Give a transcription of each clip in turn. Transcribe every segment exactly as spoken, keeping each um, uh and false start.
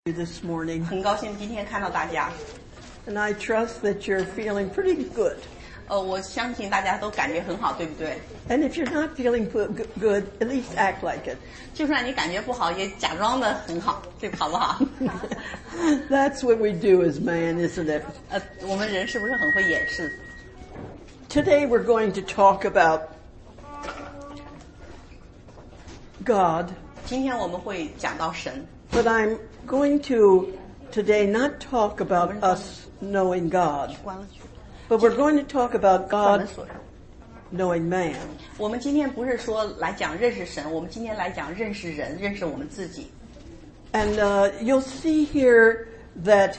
this morning. 很高兴今天看到大家。 And I trust that you're feeling pretty good. 呃，我相信大家都感觉很好，对不对？ And if you're not feeling good, at least act like it. 就算你感觉不好，也假装的很好，对，好不好？ That's what we do as man, isn't it? 呃，我们人是不是很会掩饰？ Today we're going to talk about God. 今天我们会讲到神。 But I'm going to today not talk about us knowing God. 关了去。 But we're going to talk about 把门 God 锁上。 knowing man. 我们今天不是说来讲认识神，我们今天来讲认识人，认识我们自己。 And uh, you'll see here that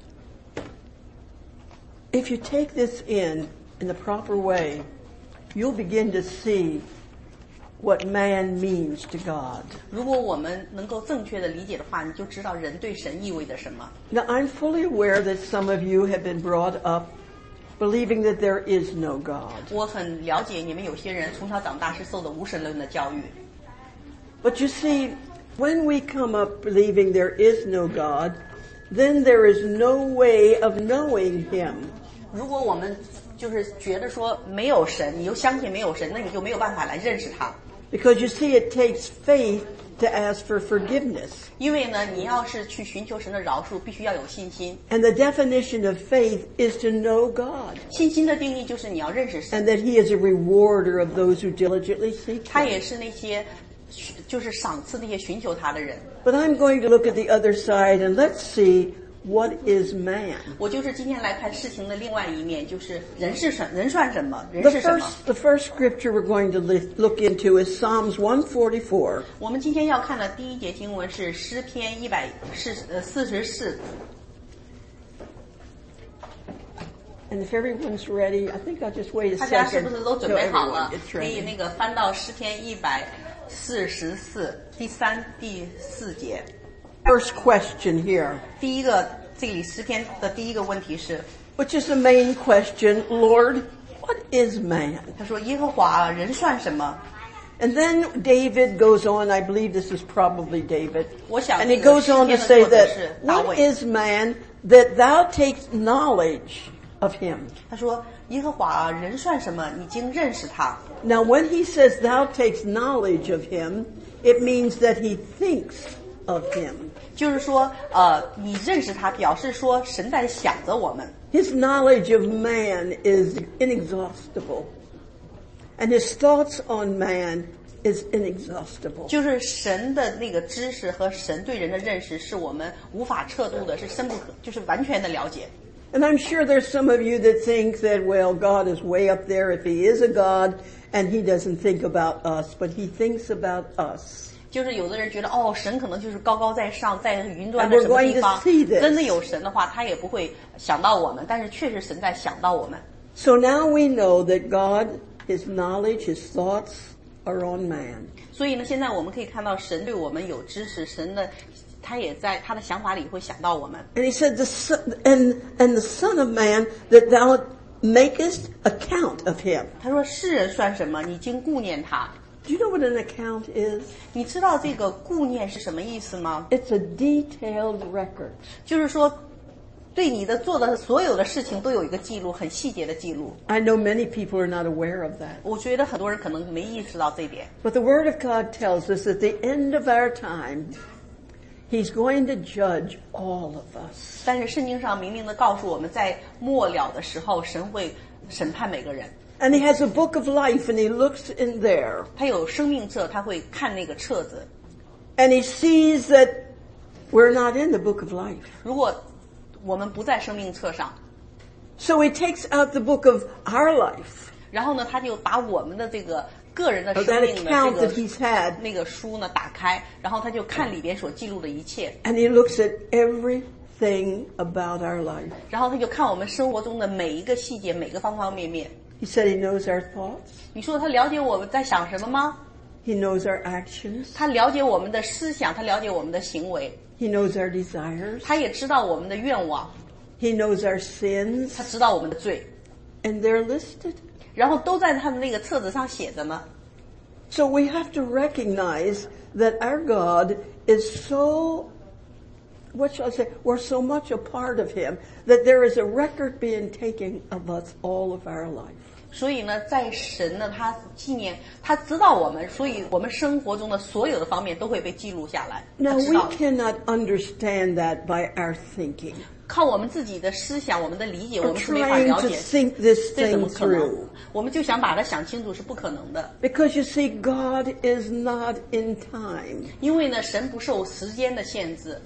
if you take this in in the proper way, you'll begin to see what man means to God. 如果我们能够正确的理解的话，你就知道人对神意味着什么。 Now, I'm fully aware that some of you have been brought up believing that there is no God. 我很了解你们有些人从小长大是受的无神论的教育。 But you see, when we come up believing there is no God, then there is no way of knowing Him. 如果我们就是觉得说没有神，你又相信没有神，那你就没有办法来认识他。 Because you see, it takes faith to ask for forgiveness. 因为呢，你要是去寻求神的饶恕，必须要有信心。 And the definition of faith is to know God. 信心的定义就是你要认识神， And that He is a rewarder of those who diligently seek 他 Him. 也是那些就是赏赐那些寻求他的人。 But I'm going to look at the other side and let's see what is man. 我就是今天来看事情的另外一面，就是人是什人算什么，人 The 是什么。 first, the first scripture we're going to li- look into is Psalms one forty-four. 我们今天要看的第一节经文是诗篇一百四呃四十四。 And if everyone's ready, I think I'll just wait a 大家是 second 不是都 till 准备好 everyone 了？ gets 可以 ready. 那个翻到诗篇一百四十四第三、第四节。 First question here, 第一个，这里诗篇的第一个问题是， which is the main question, Lord, what is man? 他说：“耶和华，人算什么 And then David goes on, I believe this is probably David, 我想 and 这 he 个 goes 诗 on to 篇的 say 作者 that, 是大 what 卫。 is man that thou takest knowledge of him? 他说：“耶和华，人算什么？你经认识他。 Now when he says thou takest knowledge of him, it means that he thinks of him. ” 就是说，呃，你认识他，表示说神在想着我们。 His knowledge of man is inexhaustible, and his thoughts on man is inexhaustible. 就是神的那个知识和神对人的认识，是我们无法测度的，是深不可，就是完全的了解。 And I'm sure there's some of you that think that, well, God is way up there if he is a God, and he doesn't think about us, but he thinks about us. 就是有的人觉得，哦，神可能就是高高在上，在云端 And 的 we're 什么 going 地 to 方。 see this. 真的有神的话，他也不会想到我们，但是确实神在想到我们。 So now we know that God, his knowledge, his thoughts are on man. 所以呢，现在我们可以看到神对我们有知识，神的他也在他的想法里会想到我们。 And he said, the son, and, and the son of man, that thou makest account of him. 他说：“世人算什么？你经顾念他。 Do you know what an account is? 你知道这个顾念是什么意思吗？ It's a detailed record. 就是说，对你的做的所有的事情都有一个记录，很细节的记录。 I know many people are not aware of that. 我觉得很多人可能没意识到这一点。 But the Word of God tells us at the end of our time, He's going to judge all of us. 但是圣经上明明的告诉我们，在末了的时候，神会审判每个人。 And He has a book of life and He looks in there 他有生命册，他会看那个册子。 and He sees that we're not in the book of life. 如果我们不在生命册上， So He takes out the book of our life, 然后呢，他就把我们的这个个人的 of 生 that 命的 account 这 that 个 He's had, 那个书呢打开，然后他就看里边所记录的一切， and He looks at everything about our life. 然后他就看我们生活中的每一个细节，每个方方面面。 He said He knows our thoughts. 你说他了解我们在想什么吗？ He knows our actions. 他了解我们的思想，他了解我们的行为， He knows our desires. 他也知道我们的愿望， He knows our sins. 他知道我们的罪， And they're listed. 然后都在他的那个册子上写着呢。 So we have to recognize that our God is so what shall I say, we're so much a part of him that there is a record being taken of us all of our life. 所以呢，在神呢，他纪念，他知道我们，所以我们生活中的所有的方面都会被记录下来。 Now 他知 we 道 cannot understand that by our thinking. 靠我们自己的思想，我们的理解， Or 我们是没法 trying 了 to 解。 think this 这怎么 thing 可能 through.？ 我们就想把它想清楚是不可能的。 Because you see, God is not in time. 因为呢，神不受时间的限制，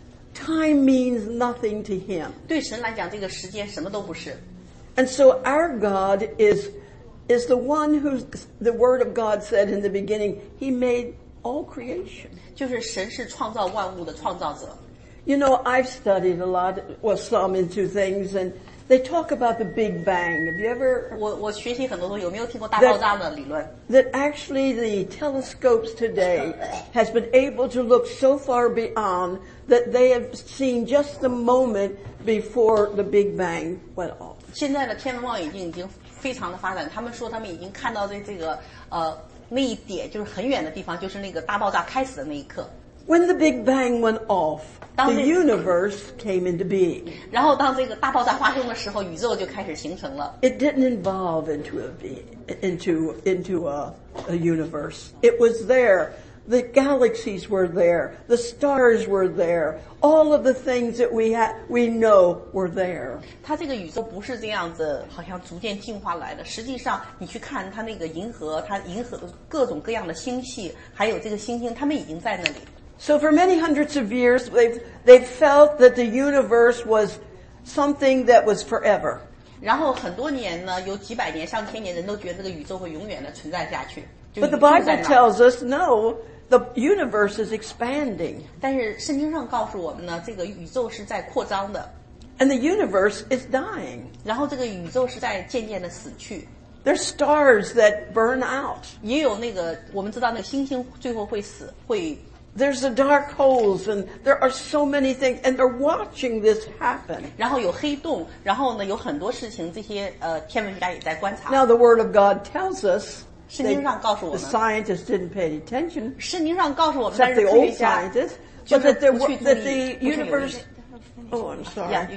Time means nothing to him. 对神来讲，这个时间什么都不是。 And so our God is, is the one who, the Word of God said in the beginning, He made all creation. 就是神是创造万物的创造者。 You know, I've studied a lot, well, some into things, and they talk about the Big Bang. Have you ever 我我学习很多东西，有没有听过大爆炸的理论？ that actually the telescopes today has been able to look so far beyond that they have seen just the moment before the Big Bang went off. 现在的天文望远镜已经非常的发展，他们说他们已经看到这这个呃那一点，就是很远的地方，就是那个大爆炸开始的那一刻。 When the Big Bang went off, the 当- universe came into being. 然后当这个大爆炸发生的时候，宇宙就开始形成了。 It didn't evolve into a be- into into a, a universe. It was there. The galaxies were there. The stars were there. All of the things that we ha- we know were there. 它这个宇宙不是这样子，好像逐渐进化来的。实际上，你去看它那个银河，它银河各种各样的星系，还有这个星星，它们已经在那里。 So for many hundreds of years, they've, they've felt that the universe was something that was forever. 然后很多年呢，有几百年、上千年，人都觉得这个宇宙会永远的存在下去。就 But 宇 the 宙在 Bible 哪？ tells us, no, the universe is expanding. 但是圣经上告诉我们呢，这个宇宙是在扩张的， And the universe is dying. 然后这个宇宙是在渐渐的死去。 There's stars that burn out. 也有那个我们知道那个星星最后会死，会 There's the dark holes, and there are so many things, and they're watching this happen. 然后有黑洞，然后呢有很多事情，这些呃天文学家也在观察。 Now the Word of God tells us 圣经上告诉我 the 们， scientists didn't pay attention, 圣经上告诉我们，但 except 是 the 科学 old 家 scientists, 就 but 是 that, there 不 were, 去注 that 意 the 不是有 universe... Oh, I'm sorry. 呀，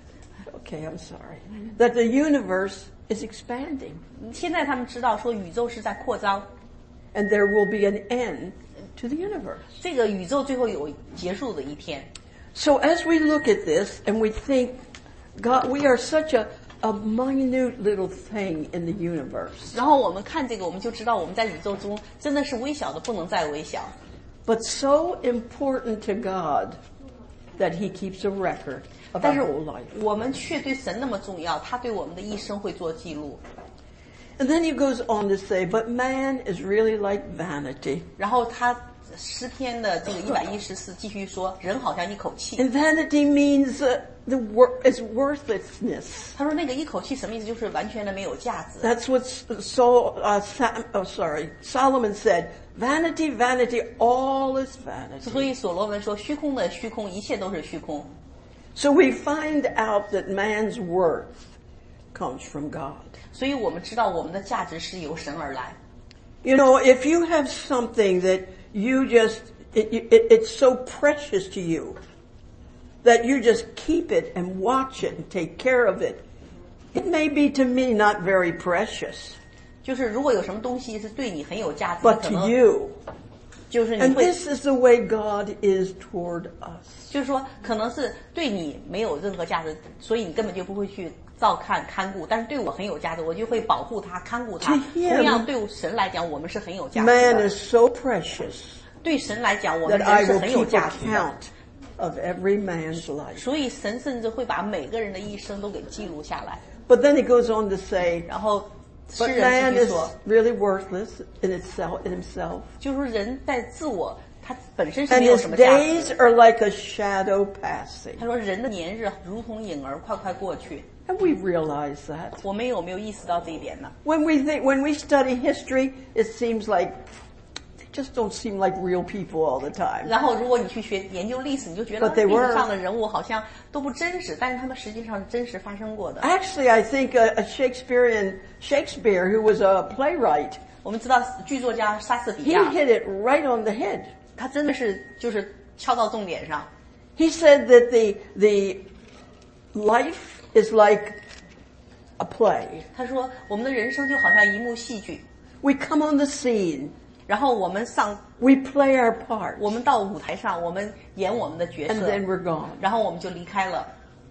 Okay, I'm sorry. That the universe is expanding, 现在他们知道说宇宙是在扩张， and there will be an end to the universe. 这个宇宙最后有结束的一天。 So as we look at this and we think, God, we are such a, a minute little thing in the universe, 然后我们看这个，我们就知道我们在宇宙中真的是微小的不能再微小， but so important to God that He keeps a record of 但 our 是 whole life. 我们却对神那么重要，他对我们的一生会做记录。 And then He goes on to say, but man is really like vanity. 然后他诗篇的这个一百一十四继续说，人好像一口气。 And vanity means uh, the wor- is worthlessness. 他说那个一口气什么意思？就是完全的没有价值。 That's what so uh, Sam, oh sorry Solomon said. Vanity, vanity, all is 所 vanity. 以所罗门说，虚空的虚空，一切都是虚空。 So we find out that man's worth comes from God. 所以我们知道我们的价值是由神而来。 You know, if you have something that you just, it, it, it's so precious to you that you just keep it and watch it and take care of it, it may be to me not very precious, 就是如果有什么东西是对你很有价值， but 可 to 能 you. 就是你 And 会， this is the way God is toward us. 就是说可能是对你没有任何价值，所以你根本就不会去照看看顾。但是对我很有价值，我就会保护它、看顾它。 To him, 同样对神来讲，我们是很有价值 Man 的。 is so precious 对神来讲，我们 that I 人是 will 很有 keep 价 a 值的。 count of every man's life. 所以神甚至会把每个人的一生都给记录下来。 But then he goes on to say, 然后诗 but 人 man 继续 is 说， really worthless in itself, in himself. 就是说人在自我，他本身是 And 没有 his 什么价 days 值。 are like a shadow passing. 他说人的年日如同影儿，快快过去。 And we realize that. 我们有没有意识到这一点呢？ When we think, when we study history, it seems like they just don't seem like real people all the time. 然后，如果你去学研究历史，你就觉得 But they 历 were. 史上的人物好像都不真实，但是他们实际上是真实发生过的。 Actually, I think a, a Shakespearean Shakespeare, who was a playwright, 我们知道剧作家莎士比 he 亚， hit it right on the head. 他真的是就是敲到重点上。 He said that the, the life is like a play. 他说我们的人生就好像一幕戏剧， We come on the scene. 然后我们上 We play our part. 我们到舞台上，我们演我们的角 And 色， then we're gone. 然后我们就离开了。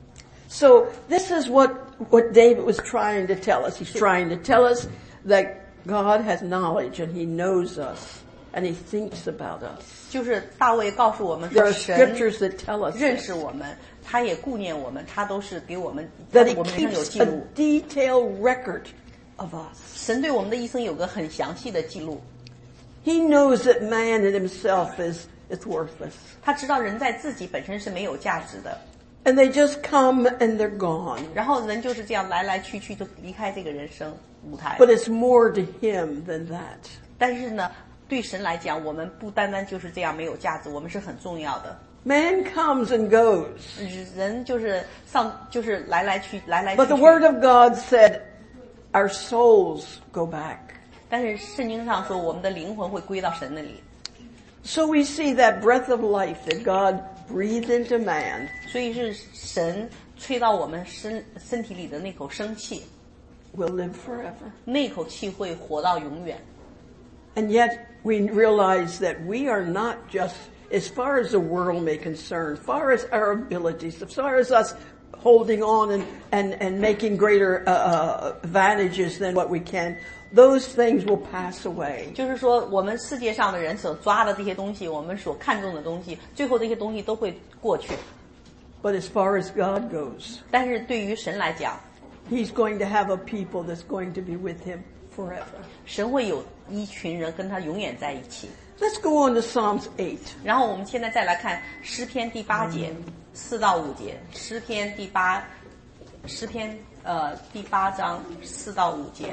So this is what, what David was trying to tell us. He's trying to tell us that God has knowledge and He knows us and He thinks about us. 就是大卫告诉我们 There 说， are 神 scriptures that tell us 认 this, 识我们，他也顾念我们，他都是给我们，他 that 对 He 我们人生有 keeps 记 a 录。 detailed record of us. 神对我们的一生有个很详细的记录， He knows that man in himself is, is worthless. 他知道人在自己本身是没有价值的， And they just come and they're gone. 然后人就是这样来来去去就离开这个人生舞台。 But it's more to Him than that. 但是呢，对神来讲，我们不单单就是这样没有价值，我们是很重要的。 Man comes and goes. 人就是上就是来来去来来去 But the 去。 Word of God said our souls go back. 但是圣经上说，我们的灵魂会归到神那里。 So we see that breath of life that God breathed into man 所以是神吹到我们身身体里的那口生气， will live forever. 那口气会活到永远。 And yet we realize that we are not just, as far as the world may concern, as far as our abilities, as far as us holding on and, and, and making greater uh, uh, advantages than what we can, those things will pass away. 就是说，我们世界上的人所抓的这些东西，我们所看重的东西，最后这些东西都会过去。 But as far as God goes, 但是对于神来讲， He's going to have a people that's going to be with Him forever. 神会有一群人跟他永远在一起。 Let's go on to Psalms eight. 然后我们现在再来看诗篇第八节，四到五节，诗篇第八，诗篇呃第八章四到五节。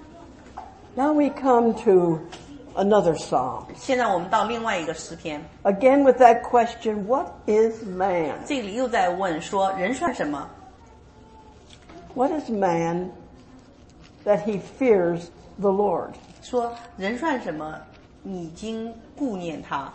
Now we come to another psalm. 现在我们到另外一个诗篇， Again with that question, what is man? 这里又在问说人算什么？ What is man that he fears the Lord? 说人算什么？你已经顾念他。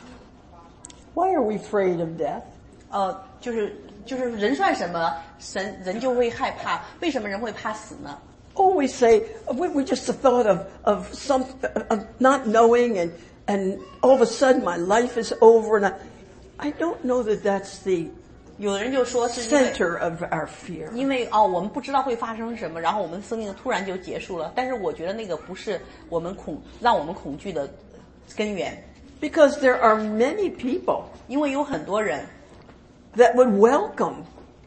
Why are we afraid of death? 呃，就是就是人算什么？神人就会害怕。为什么人会怕死呢？ Always say, we, we just the thought of, of some, of not knowing and, and all of a sudden my life is over and I, I don't know that that's the 有的人就说是因为 center of our fear. 因为哦，我们不知道会发生什么，然后我们的生命突然就结束了。但是我觉得那个不是我们恐让我们恐惧的根源， Because there are many people 因为有很多人， that would welcome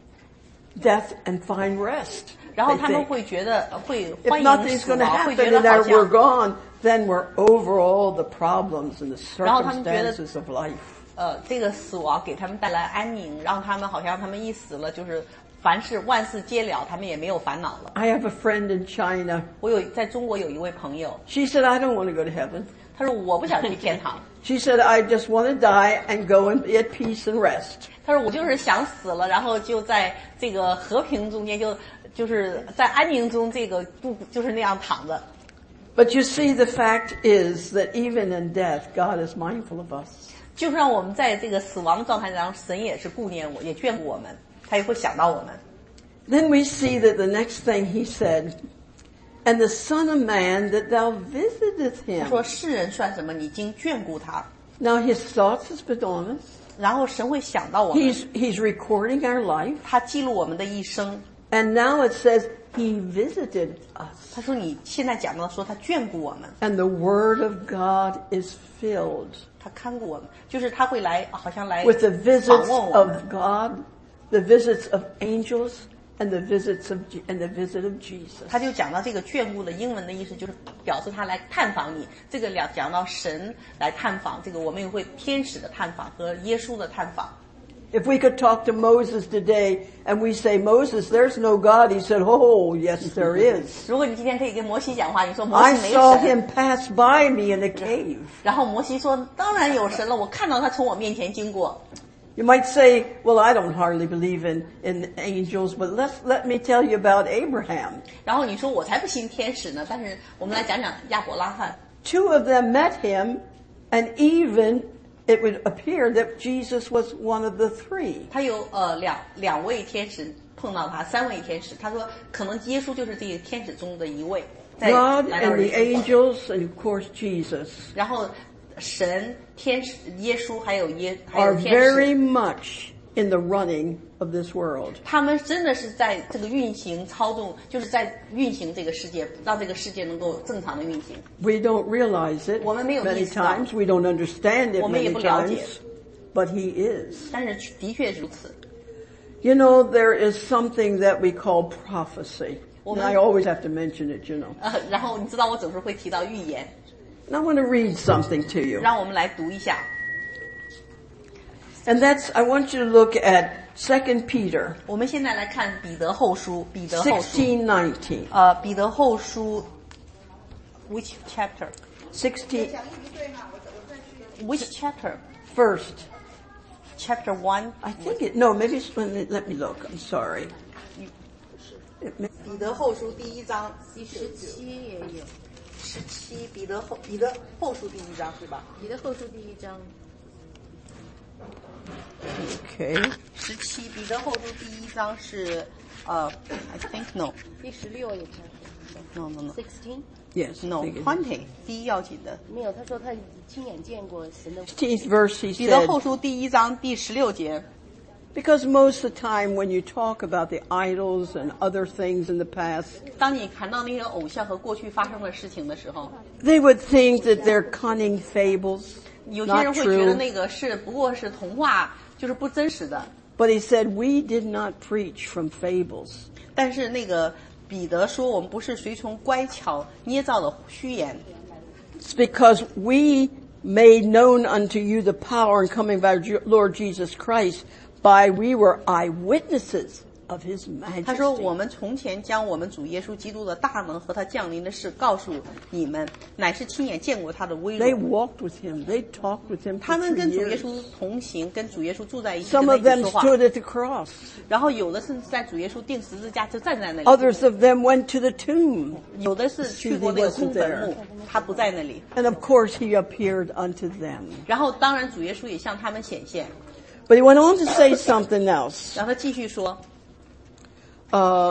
death and find rest. 然后 they 他们 think. 会觉得会 If 欢迎 nothing's 死 going to 亡，会 happen 觉得 and 好 that we're 像， gone, then we're over all the problems and the 然后他们觉得 circumstances of life. 呃，这个死亡给他们带来安宁，让他们好像他们一死了就是凡事万事皆了，他们也没有烦恼了。 I have a friend in China. 我有在中国有一位朋友， She said, I don't want to go to heaven. 他说我不想去天堂， She said, I just want to die and go and be at peace and rest. 他说我就是想死了，然后就在这个和平中间，就就是在安宁中，这个不就是那样躺着。 But you see, the fact is that even in death, God is mindful of us. 就让我们在这个死亡的状态当中，神也是顾念我，也眷顾我们，他也会想到我们。 Then we see that the next thing he said, and the Son of Man that thou visiteth 他 him. 说世人算什么？你经眷顾他， Now his thoughts has been on us. 然后神会想到我们， He's, he's recording our life. 他记录我们的一生。 And now it says he visited us. 他说你现在讲到说他眷顾我们， And the word of God is filled 他看顾我们，就是他会来，好像来 with the 访 visits 问我 of 们。 God, the visits of angels, and the visits of Je- and the visit of Jesus. 他就讲到这个眷顾的英文的意思，就是表示他来探访你。这个两讲到神来探访，这个我们也会天使的探访和耶稣的探访。 If we could talk to Moses today and we say, Moses, there's no God. He said, oh, yes, there is. 如果你今天可以跟摩西讲话，你说摩 I 西没 saw 神， him pass by me in a cave. 然后摩西说当然有神了，我看到他从我面前经过。 You might say, well, I don't hardly believe in, in angels, but let's, let me tell you about Abraham. 然后你说我才不信天使呢，但是我们来讲讲亚伯拉罕。 Two of them met him and even it would appear that Jesus was one of the three. 他有呃两两位天使碰到他，三位天使。他说可能耶稣就是这个天使中的一位。在 God 来到 and 人 the 生 angels and of course Jesus 然后神、天使、耶稣还有耶还 are 有天 very 使， much in the running of this world. 他们真的是在这个运行操纵，就是在运行这个世界，让这个世界能够正常的运行。 We don't realize it 我们没有 many 意识到。 times. We don't understand it 我们也 many 不了解。 times. But he is. 但是的确如此。 You know, there is something that we call prophecy. And I always have to mention it, you know. 呃，然后你知道我总是会提到预言， And I want to read something to you. 让我们来读一下。 And that's, I want you to look at Second Peter 我们现在来看彼得后书，彼得后书， sixteen nineteen. 呃，彼得后书 ，which chapter? sixteen, Which chapter? first. Chapter one. I think it, no, maybe it's, let me, let me look. I'm sorry. It may, 彼得后书第一章第十七也有，十七彼得后彼得后书第一章对吧？ 彼得后书第一章 okay. 十七彼得后书第一章是呃 I think no 第十六也开始 no no no sixteen Yes. I no think it is. twenty 第一要紧的。 没有，他说他亲眼见过神的。 sixteenth verse he 彼得 said, 后书第一章第十六节， because most of the time when you talk about the idols and other things in the past, 当你谈到那些偶像和过去发生的事情的时候， they would think that they're cunning fables, 有些人 not 会觉得 true. 那个是不过是童话，就是不真实的。 But he said, we did not preach from fables. 但是那个彼得说，我们不是随从乖巧捏造的虚言， It's because we made known unto you the power and coming of our Ju- Lord Jesus Christ, by we were eyewitnesses of his 他说 majesty. 我们从前将我们主耶稣基督的大能和他降临的事告诉你们，乃是亲眼见过他的威 They 荣。 walked with him. They talked with him 他 for 们 three 跟主耶 years. 稣同行，跟主耶稣住在一起， Some 跟 of 他一 them 起说话。 stood at the cross. 然后有的是在主耶稣钉十字架就站在那里， Others of them went to the tomb. 有的是去过那个空坟墓，他不在那里。 And of course he appeared unto them. 然后当然主耶稣也向他们显现， But he went on to say something else. 然后他继续说， Uh,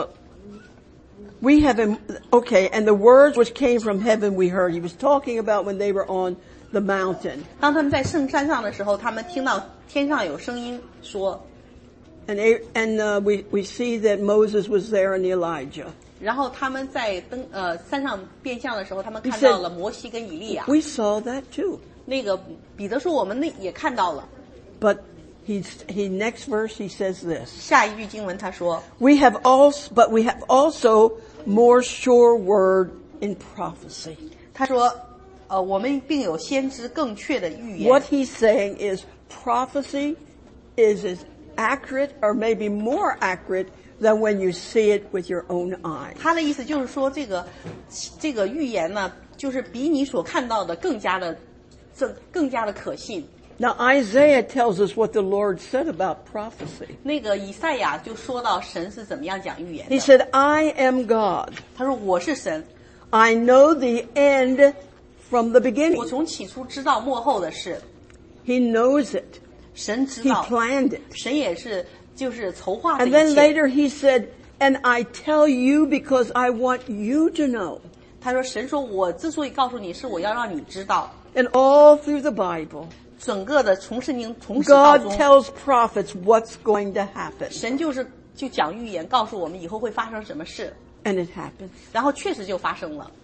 we have, him, okay, and the words which came from heaven we heard. He was talking about when they were on the mountain. 当他们在圣山上的时候，他们听到天上有声音说， And, A- and uh, we, we see that Moses was there and Elijah. 然后他们在登呃山上变相的时候，他们 He 看 said- 到了摩西跟以利亚。 We saw that too. 那个彼得说，我们那也看到了。 But he's, he, next verse he says this. 下一句经文他说， We have also, but we have also more sure word in prophecy. 他说，呃，我们并有先知更确的预言。 What he's saying is prophecy is as accurate or maybe more accurate than when you see it with your own eyes. 他的意思就是说，这个这个预言呢，就是比你所看到的更加的，这更加的可信。 Now Isaiah tells us what the Lord said about prophecy. 那个以赛亚就说到神是怎么样讲预言 He 的。 said, I am God. 他说我是神， I know the end from the 我 beginning. 从起初知道幕后的事， He knows it. 神知 He 道， planned it. 神也是就是筹划这 And 一 then 切。 later he said, and I tell you because I want you to know. 他说神说我之所以告诉你，是我要让你知道， And all through the Bible, 整个的从圣经从始到 God 终， tells prophets what's going to happen. 神就是就讲预言，告诉我们以后会发生什么事， And it happened. 然后确实就发生了。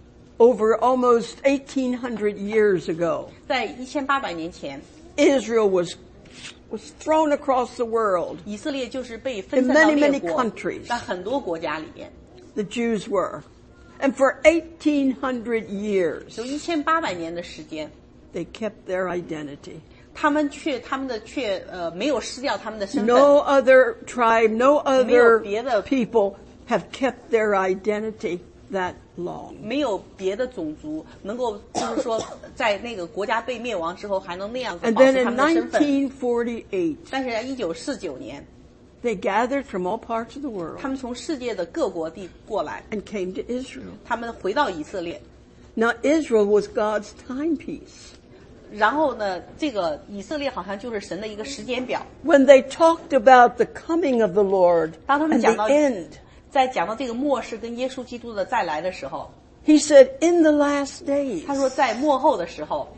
Over almost eighteen hundred years ago, 在一千八百年前， Israel was, was thrown across the world. 以色列就是被分 In 散到 many, 列 many 国， countries. 在很多国家里面， The Jews were. And for eighteen hundred years, 有一千八百年的时间， they kept their identity. 他们却他们的却呃没有失掉他们的身份。 No other tribe, no other 别的- people have kept their identity that long. 没有别的种族能够，就是说，在那个国家被灭亡之后，还能那样子 And 保 then 持他 in 们的身份。 nineteen forty-eight, 但是在一九四九年， they gathered from all parts of the world 他们从世界的各国地过来， and came to Israel. 他们回到以色列。 Now Israel was God's timepiece. 然后呢，这个以色列好像就是神的一个时间表。 When they talked about the coming of the Lord 当他们 and 讲 the 到 end, 在讲到这个末世跟耶稣基督的再来的时候， he said, in the last days, 他说在末后的时候，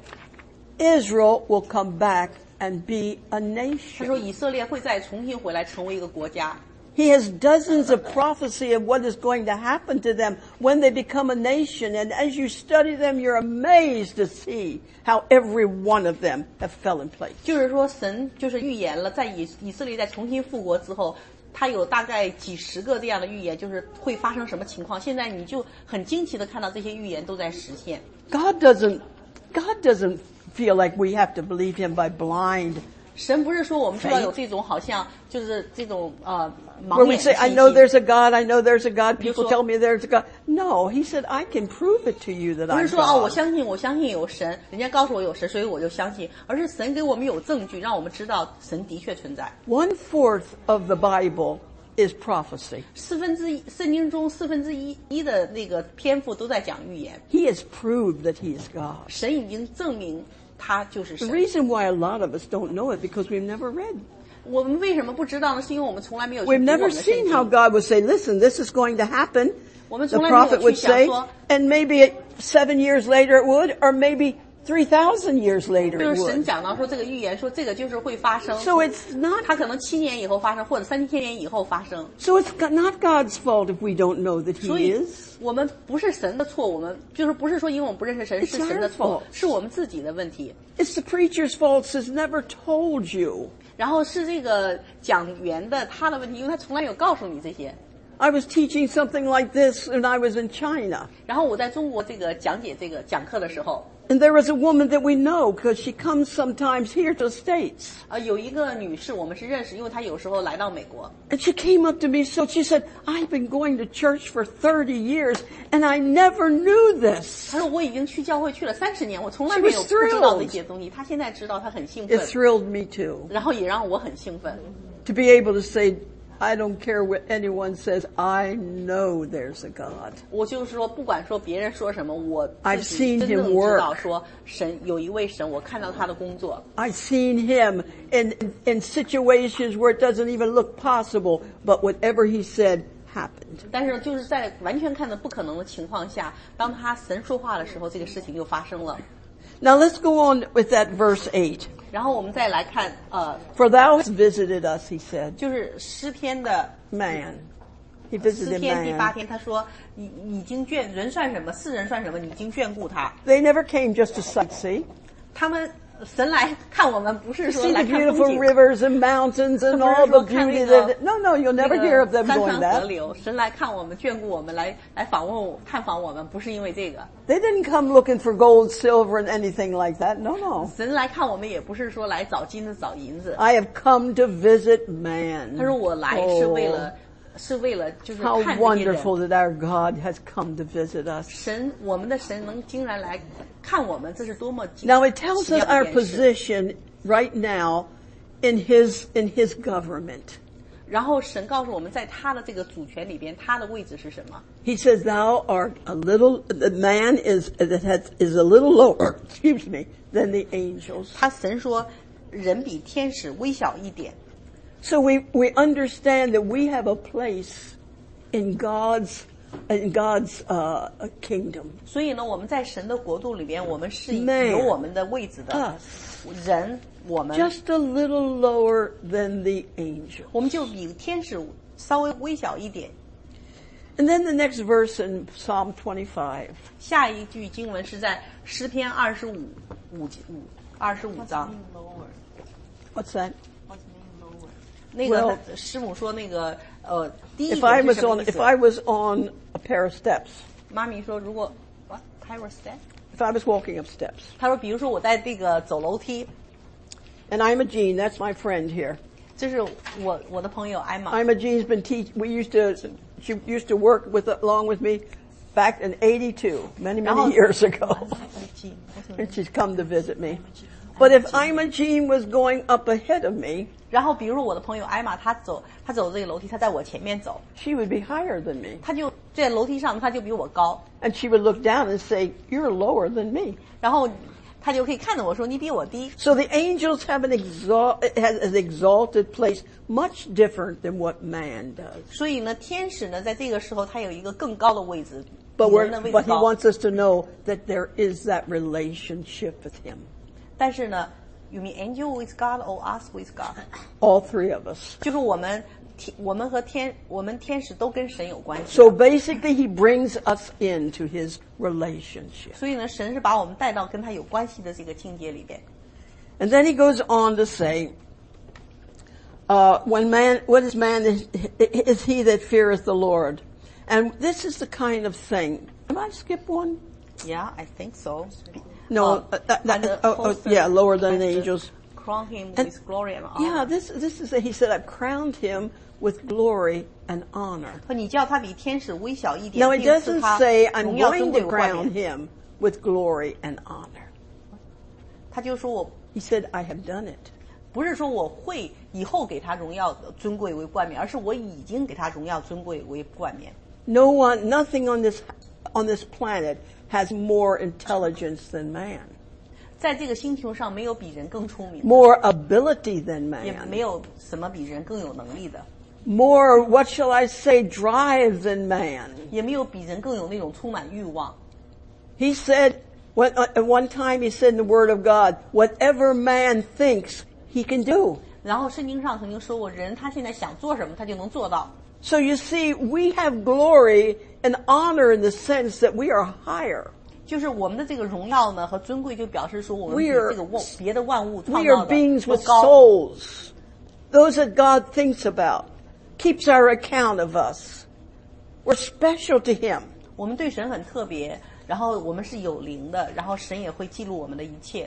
Israel will come back and be a 他说 nation. 以色列会再重新回来成为一个国家。 He has dozens of prophecy of what is going to happen to them when they become a nation. And as you study them, you're amazed to see how every one of them have fell in place. 就是说，神就是预言了，在以以色列在重新复国之后，他有大概几十个这样的预言，就是会发生什么情况。现在你就很惊奇的看到这些预言都在实现。 God doesn't, God doesn't feel like we have to believe him by blind. 神不是说我们就要有这种好像就是这种呃 Where 盲 we 眼 say, 的 I 信 know 心。 there's a God, I know there's a God, people 比如说- tell me there's a God. No, he said, I can prove it to you that 不 I'm 是说哦，我 God. 相信，我相信有神，人家告诉我有神，所以我就相信，而是神给我们有证据，让我们知道神的确存在。 One fourth of the Bible is prophecy. 四分之一，圣经中四分之一一的那个篇幅都在讲预言， He has proved that he is God. 神已经证明他就是神 The。reason why a lot of us don't know it because we've never read. 我们为什么不知道呢？是因为我们从来没有去 We've 读我 never 们的圣 seen how 经。 God would say, listen, this is going to happen. 我们 The 从来没有 prophet 去 would 想 say, 说， and maybe seven years later it would, or maybe three thousand years later 就 it 是神 would. 讲到说这个预言，说这个就是会发生， So it's not, 他可能七年以后发生，或者三千年以后发生。 so it's go- not God's fault if we don't know that 所 he 以 is. 我们不是神的错，我们就是不是说因为我们不认识神 It's 是神的 our 错， fault. 是我们自己的问题。 It's the preacher's fault who's never told you. 然后是这个讲员的他的问题，因为他从来有告诉你这些。 I was teaching something like this when I was in China. 然后我在中国这个讲解这个讲课的时候， And there was a woman that we know because she comes sometimes here to the States. 呃，有一个女士我们是认识，因为她有时候来到美国， And she came up to me, so she said, I've been going to church for thirty years and I never knew this. 她说我已经去教会去了三十年，我从来 She 没有 was 不知道 thrilled. 这些东西。她现在知道，她很兴 It 奋， thrilled me too. 然后也让我很兴奋。 To be able to say, I don't care what anyone says, I know there's a God. 我就是说，不管说别人说什么，我自 I've 己 seen 真 him 正知道 work. 说神有一位神，我看到他的工作。 I've seen him in, in situations where it doesn't even look possible, but whatever he said happened. 但是就是在完全看的不可能的情况下，当他神说话的时候，这个事情就发生了。 Now let's go on with that verse eight. 然后我们再来看，呃， For thou hast visited us, he said. 就是诗篇的 Man. He 诗 visited 篇第八 man. 天，他说：“你你已经眷人算什么？世人算什么？你已经眷顾他。 They never came just to sightsee. 他们神来看我们，不是 To 说 see 来 the 看风 beautiful 景。” rivers and mountains and 不是 all 说 the 看 beauty 那个 that... No, no, you'll never 那 hear 个 of them 山 doing 川河 that. 流，神来看我们，眷顾我们，来来访问我探访我们，不是因为这个。 They didn't come looking for gold, silver, and anything like that. No, no. 神来看我们，也不是说来找金子找银子。 I have come to visit man. 他说我来是为了，是为了就是 How 看这些人。 wonderful that our God has come to visit us. 神，我们的神能竟然来看我们，这是多么奇 Now it tells 奇 us 妙 our 的一件事。 position right now in his, in his government. 然后神告诉我们，在他的这个主权里边，他的位置是什么？ He says, thou art a little, the man is, that has, is a little lower, excuse me, than the angels. 他神说，人比天使微小一点。 So we, we understand that we have a place in God's, in God's, uh, kingdom. 所以呢，我们在神的国度里边，我们是 Man 有我们的位置的。 Us. 人，我们 Just a little lower than the angels. 我们就比天使稍微微小一点。 And then the next verse in Psalm twenty-five. 下一句经文是在诗篇二十五五五二十五章。 What's that? 那个 Well, 他师母说那个呃，第一 If I 个是 was 什么 on, 意 if 思？ I was on a pair of steps, 妈咪说，如果 what Pyro step？ if I was walking up steps, 他说，比如说我在这个走楼梯， and I'm a Jean, that's my friend here. 这是我我的朋友艾玛， I'm a Jean's been teach. We used to, she used to work with along with me back in eighty-two, many many Oh. years ago, and she's come to visit me. But if Ima Jean was going up ahead of me, 然后比如说我的朋友艾玛，她走她走这个楼梯，她在我前面走， she would be higher than me, 她就在楼梯上，她就比我高， and she would look down and say, "You're lower than me." 然后他就可以看着我说你比我低。 So the angels have an exalt, has an exalted place, much different than what man does. 所以呢，天使呢，在这个时候他有一个更高的位置， But 比人 we're, 的位 but 置 he 高。 wants us to know that there is that relationship with him. 但是呢 ，you mean angel with God or us with God？ All three of us. 就是我们天，我们和天，我们天使都跟神有关系。 So basically he brings us into his relationship. 所以呢，神是把我们带到跟他有关系的这个境界里边。 And then he goes on to say, uh, when man, what is man is, is he that feareth the Lord. And this is the kind of thing. Am I skip one? Yeah, I think so. No, Oh, uh, that, that, and the oh, oh, person yeah, lower than and the the- angels. Crown him And- with glory and honor. Yeah, this, this is, he said, I've crowned him with glory and honor. 和你叫他比天使微小一点， Now it 并赐 doesn't 他 say I'm 荣耀尊 going 贵 to 为冠 crown 冕。 him with glory and honor. 他就说我 He said, I have done it. 不是说我会以后给他荣耀尊贵为冠冕，而是我已经给他荣耀尊贵为冠冕。 No one, nothing on this, on this planet has more intelligence than man, 在这个星球上，没有比人更聪明的， more ability than 也 man, 没有什么比人更有能力的， more, what shall I say, drive than man. 也没有比人更有那种充满欲望。 He said, when, uh, at one time he said in the Word of God, whatever man thinks, he can do. 然后圣经上曾经说过，人他现在想做什么，他就能做到。 So you see, we have glory and honor in the sense that we are higher. 就是我们的这个荣耀呢和尊贵，就表示说我们比 We are- 这个万别的万物 We 创 are 造的 beings 都 with 高。 souls. Those that God thinks about, keeps our account of us. We're special to Him. 我们对神很特别，然后我们是有灵的，然后神也会记录我们的一切。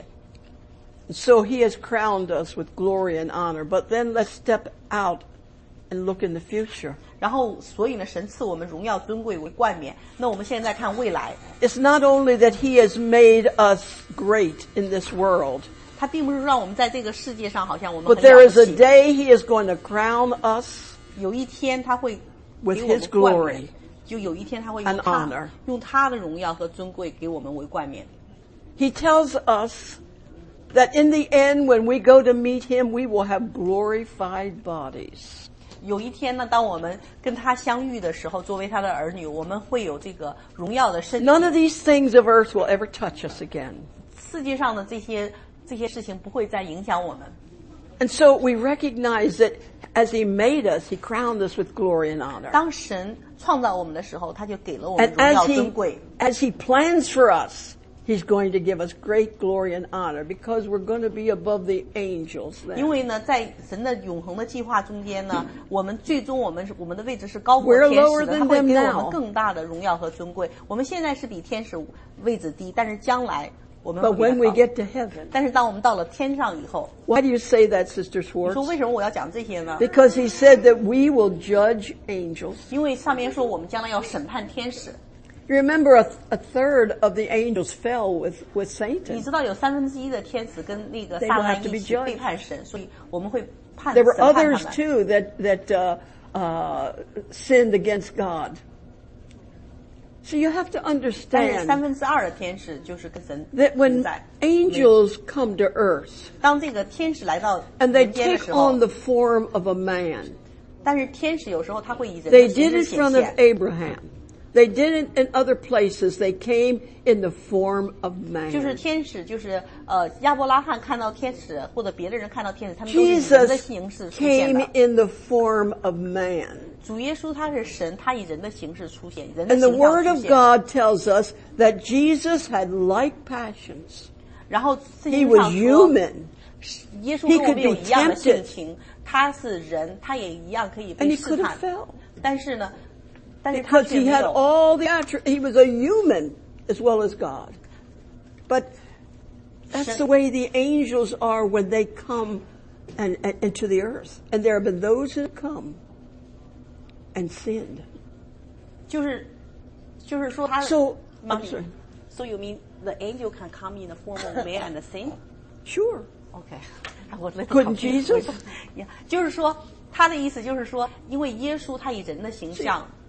So He has crowned us with glory and honor. But then let's step out and look in the future. 然后，所以呢，神赐我们荣耀尊贵为冠冕。那我们现在看未来， It's not only that He has made us great in this world, 他并不是让我们在这个世界上好像我们 but 很 there 了 is 不 a 起。 day He is going to crown us 有一天他会 with 给我们 His 冠 glory 冕，就有一天他会 and 用他 honor. 用他的荣耀和尊贵给我们为冠冕。 He tells us that in the end, when we go to meet Him, we will have glorified bodies. 有一天呢，当我们跟他相遇的时候，作为他的儿女，我们会有这个荣耀的身体。 None of these things of earth will ever touch us again. 世界上的这些这些事情不会再影响我们。 And so we recognize that as He made us, He crowned us with glory and honor. 当神创造我们的时候，他就给了我们 And 荣 as 耀 He, 尊贵。 as He plans for us, He's going to give us great glory and honor because we're going to be above the angels 因 then. 为呢，在神的永恒的计划中间呢，我们最终我们是我们的位置是高过 We're 天 lower 使的， than 他会 them 给我 now. 们更大的荣耀和尊贵。我们现在是比天使位置低，但是将来我们会 But 比 when 他 we 高。 get to heaven, 但是当我们到了天上以后， why do you say that, Sister 你说 Schwartz? 为什么我要讲这些呢？ Because He said that we will judge angels. 因为上面说我们将来要审判天使。 You remember a, a third of the angels fell with, with 你 Satan. 知道有三分之一的天使跟那个 They 撒 will 旦 have to 一 be 起 judged. 背叛神，所以我们会判 There 审 were 判他 others 们。 too that, that, uh, uh, sinned against God. So you have to 但是三 understand 分之二的天使就是跟神 that 同 when 在。 angels come to earth 当这个天使来到 and they 人间的 take 时候 on，the form of a man, 但是天使有时候他会以人 they 的形 did 式 it in 显 front of 现。 Abraham. They did it in other places. They came in the form of 就是 man. 天使，就是呃，亚伯拉罕看到天使，或者别的人看到天使，他们都是以人的 Jesus 形式出现 came 的。 in the form of man. 主耶稣他是神，他以人的形式出现，人的 And the 形象 Word 出 of 现。 God tells us that Jesus had like passions. 然后圣 He 经 was 上说， human. 耶稣 He 跟我 could 们有 be 一样的 tempted. 性情，他是人，他也一样可以 And 被 he 试 could 探 have。fell. 但是呢，但是他 Because 却 he 没 had 有。 all the attributes. He was a human as well as God. But that's the way the angels are when they come and, and into the earth. And there have been those who have come and sinned. 就是就是说他 So, I'm Mommy, sorry. so you mean the angel can come in the form of man and sin? Sure. Okay. 我 Couldn't Jesus? 就是说他的意思就是说，因为耶稣他以人的形象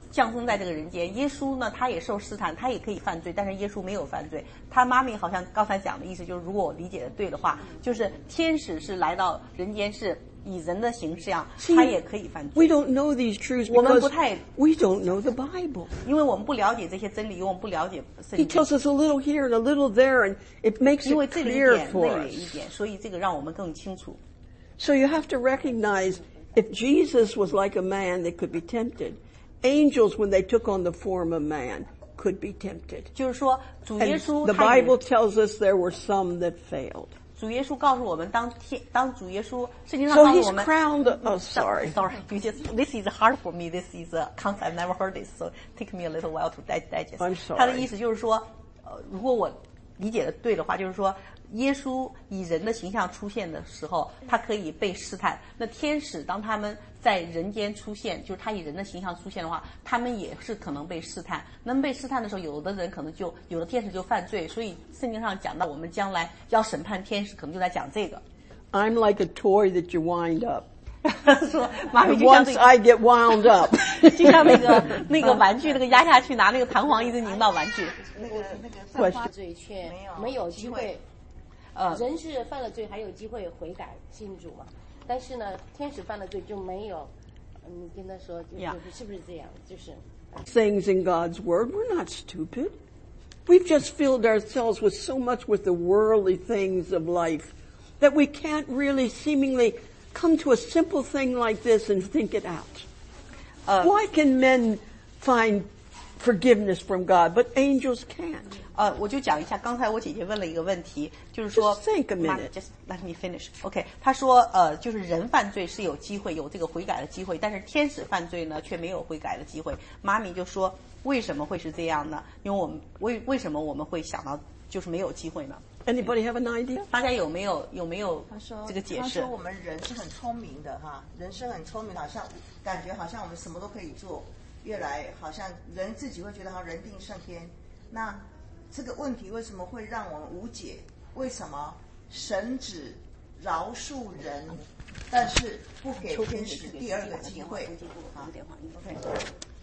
降生在这个人间。耶稣呢，他也受试探，他也可以犯罪，但是耶稣没有犯罪。他妈咪好像刚才讲的意思就是，如果我理解的对的话，就是天使是来到人间是以人的形象，他也可以犯罪。 We don't know these truths 我们 because 不太 we don't know the Bible. 因为我们不了解这些真理，因为我们不了解圣 He 经。 tells us a little here and a little there, and it makes 因为 it 这里一 clear 点 for 那里一 us. 点，所以这个让我们更清楚。 So you have to recognize if Jesus was like a man that could be tempted, angels, when they took on the form of man, could be tempted. 就是说，主耶 And 稣 the 他也 Bible tells us there were some that failed. 主耶稣告诉我们，当天当主耶稣圣经上 So 告诉 he's 我们。 crowned. Oh, sorry. Sorry, you just this is hard for me. This is a concept I've never heard this, so take me a little while to digest. I'm sorry. 他的意思就是说，呃，如果我理解的对的话，就是说，耶稣以人的形象出现的时候，他可以被试探。那天使当他们在人间出现，就是他以人的形象出现的话，他们也是可能被试探。那么被试探的时候，有的人可能就有的天使就犯罪。所以圣经上讲到我们将来要审判天使，可能就在讲这个。 I'm like a toy that you wind up. 说妈咪 And 就像 once 那 I 个， get wound up, 就像那个那个玩具，那个压下去，拿那个弹簧一直拧到玩具。 那个那个犯犯罪却没有没有机会， 呃， 人是犯了罪还有机会悔改信主嘛？但是呢，天使犯了罪就没有。嗯你跟他说，就 Yeah. 就是是不是这样？就是 things in God's Word, we're not stupid. We've just filled ourselves with so much with the worldly things of life that we can't really seemingly come to a simple thing like this and think it out. Uh, Why can men find forgiveness from God, but angels can't? 呃，我就讲一下，刚才我姐姐问了一个问题，就是说 Just think a minute. 妈 ，just let me finish. OK， 她说，呃，就是人犯罪是有机会有这个悔改的机会，但是天使犯罪呢却没有悔改的机会。妈咪就说，为什么会是这样呢？因为我们为为什么我们会想到就是没有机会呢？ Anybody have an idea? 大家有没有有没有他说这个解释他说？我们人是很聪明的哈，人是很聪明的，好像感觉好像我们什么都可以做，越来好像人自己会觉得好像人定胜天。那这个问题为什么会让我们无解？为什么神只饶恕人，但是不给天使第二个机会？啊 ，OK。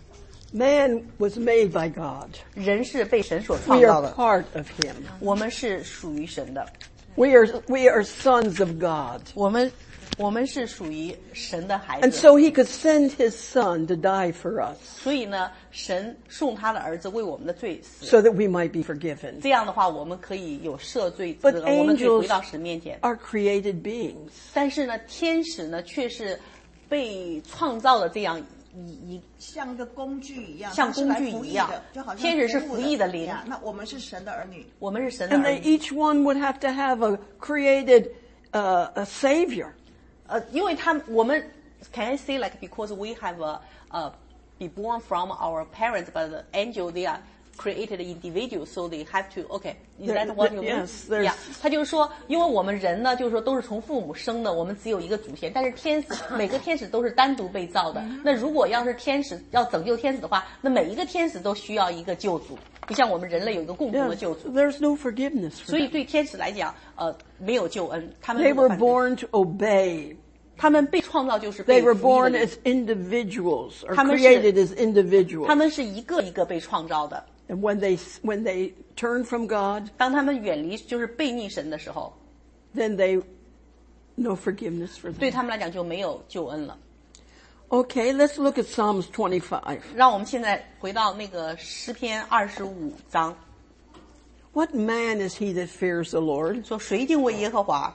Man was made by God. 人是被神所创 We 造 are 的， part of Him. 我们是属于神的， We are, we are sons of God. 我们我们是属于神的孩 And 子。 so He could send His Son to die for us 所以呢，神送他的儿子为我们的罪死， so that we might be forgiven. 这样的话，我们可以有赦罪之 But 恩，我们可以 angels 回到神面前。 are created beings. 但是呢，天使呢却是被创造的这样一一像一个工具一样， 像它是来工具服役一样的就好像天使是服务服役的灵呀那我们是神的儿女， 我们是神的 And 儿 they 女。 each one would have to have a created uh, a savior. 呃，因为他我们 can I say like because we have a uh be born from our parents, but the angel they are created individuals, so they have to okay. Is There- that what you mean? yes, there's- Yeah. 他就是说，因为我们人呢，就是说都是从父母生的，我们只有一个祖先，但是天使每个天使都是单独被造的。那如果要是天使要拯救天使的话，那每一个天使都需要一个救主，不像我们人类有一个共同的 Yes, 救主。 there's no forgiveness for 所以 them. 对天使来讲，呃，没有救恩，他们 They 如果 were 犯罪 born to obey. 他们被创造就是被 They were 服役 born 的灵 as individuals or 他们是- created as individuals. 他们是一个一个被创造的。 And when they when they turn from God, 当他们远离就是背逆神的时候， then they no forgiveness for 对 them. 他们来讲就没有救恩了。 Okay, let's look at Psalms twenty-five. 让我们现在回到那个诗篇二十五章， What man is he that fears the Lord? 说谁敬畏耶和华？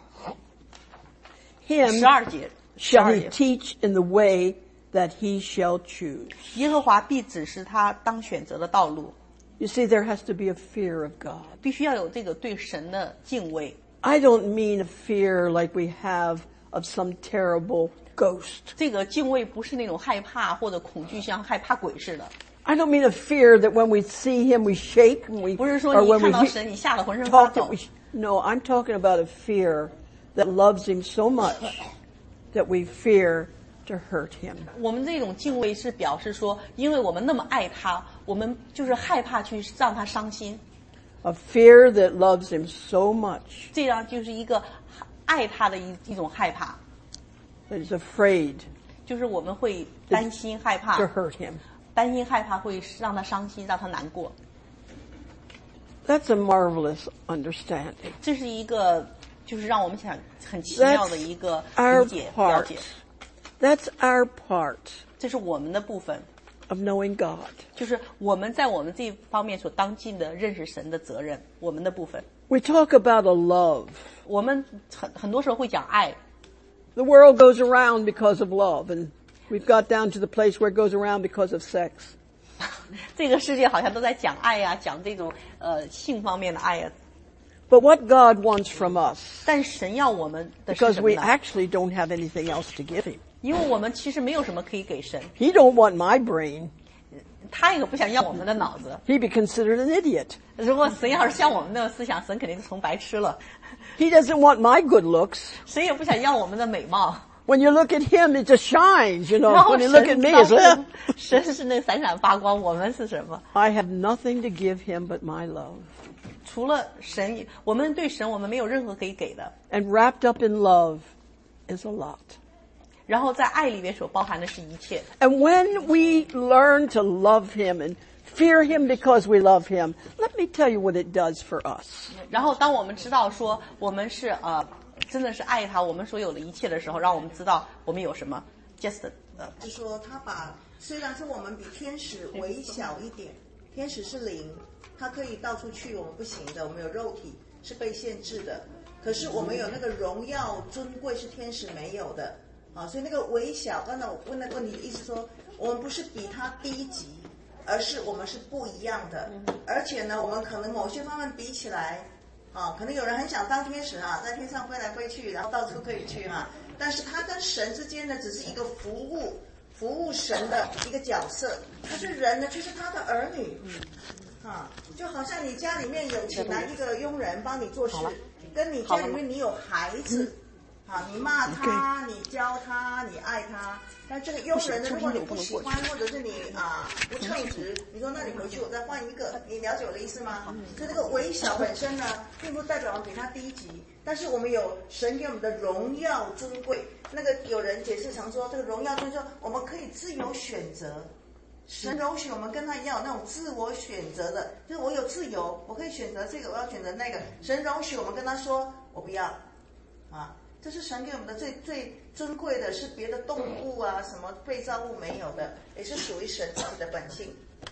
Him 十二节，十 shall 二 he 节， teach in the way that he shall choose. 耶和华必指示他当选择的道路。 You see, there has to be a fear of God. 必须要有这个对神的敬畏。 I don't mean a fear like we have of some terrible ghost. 这个敬畏不是那种害怕或者恐惧，像害怕鬼似的。 I don't mean a fear that when we see him we shake and we 不是说 or 你 when 看到 we 神，你吓得浑身发 talk 抖 that。we no, I'm talking about a fear that loves him so much that we fear to hurt him. 我们这种敬畏是表示说，因为我们那么爱他，我们就是害怕去让他伤心， A fear that loves him so much 这样就是一个爱他的一一种害怕， that is afraid 就是我们会担心害怕 to hurt him. 担心害怕会让他伤心，让他难过。 That's a marvelous understanding. 这是一个就是让我们想很奇妙的一个 Our 理解了 part. 解。 That's our part 这是我们的部分， of knowing God. 就是我们在我们这方面所当尽的认识神的责任，我们的部分。 We talk about a love. 我们很很多时候会讲爱， The world goes around because of love, and we've got down to the place where it goes around because of sex. 这个世界好像都在讲爱呀、啊，讲这种呃性方面的爱啊。 But what God wants from us, 但神要我们的是 because 什么 we 呢？ actually don't have anything else to give him. 因为我们其实没有什么可以给神， He don't want my brain. 他也不想要我们的脑子。 He'd be considered an idiot. 如果神要是像我们那种思想，神肯定是从白吃了。 He doesn't want my good looks. 神也不想要我们的美貌。 When you look at him, it just shines, you know. 然后 When 神 you look at me, 知道 it's, "Ugh." 神神是那个闪闪发光，我们是什么？ I have nothing to give him but my love. 除了神，我们对神我们没有任何可以给的。 And wrapped up in love is a lot. 然后在爱里面所包含的是一切。 And when we learn to love him and fear him because we love him, let me tell you what it does for us. 然后当我们知道说我们是呃真的是爱他，我们所有的一切的时候，让我们知道我们有什么。Just 呃， 是说他把虽然是我们比天使微小一点，天使是灵，他可以到处去，我们不行的，我们有肉体是被限制的。可是我们有那个荣耀尊贵是天使没有的啊，所以那个微小，刚才我问那个问题的意思说，我们不是比他低级，而是我们是不一样的，而且呢，我们可能某些方面比起来。啊，可能有人很想当天使啊，在天上飞来飞去，然后到处可以去哈。但是他跟神之间呢，只是一个服务、服务神的一个角色。他是人呢，却是他的儿女。啊，就好像你家里面有请来一个佣人帮你做事，跟你家里面你有孩子，啊，你骂他，你教他，你爱他。但这个佣人呢，如果你不喜欢，或者是你啊不称职，你说那你回去我再换一个，你了解我的意思吗？所以这个微小本身呢，并不代表我们比他低级，但是我们有神给我们的荣耀尊贵。那个有人解释常说，这个荣耀尊贵，我们可以自由选择。神容许我们跟他一样有那种自我选择的，就是我有自由，我可以选择这个，我要选择那个。神容许我们跟他说，我不要，啊。这是神给我们的最最尊贵的，是别的动物啊什么被造物没有的，也是属于神自己的本性。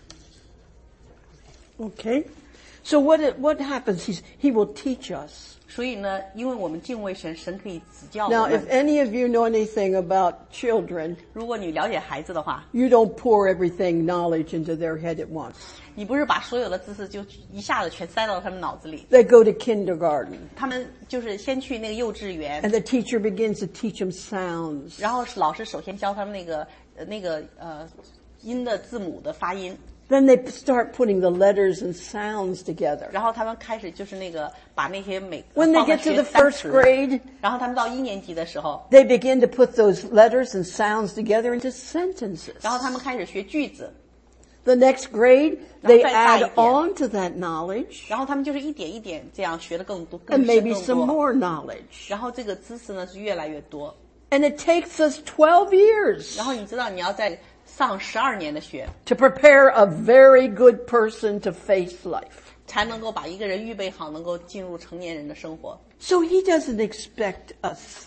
Okay? So what it, what happens? He's, he will teach us. 所以呢，因为我们敬畏神，神可以指教我 Now, 们 if。any of you know anything about children, 如果你了解孩子的话， you don't pour everything knowledge into their head at once. 你不是把所有的知识就一下子全塞到他们脑子里， They go to kindergarten, 他们就是先去那个幼稚园， and the teacher begins to teach them sounds. 然后老师首先教他们那个呃那个呃音的字母的发音， Then they start putting the letters and sounds together. 然后他们开始就是那个把那些每 When they 放在 get to 学 the 单 first 词， grade, 然后他们到一年级的时候， they begin to put those letters and sounds together into sentences. 然后他们开始学句子， The next grade, they 然后再大一 add 点。 on to that knowledge 然后他们就是一点一点这样学的更多，更 and 深 maybe 更 some 多， more knowledge. 然后这个知识呢是越来越多， And it takes us twelve years 然后你知道你要再上十二年的学， to prepare a very good person to face life. 才能够把一个人预备好，能够进入成年人的生活。 So he doesn't expect us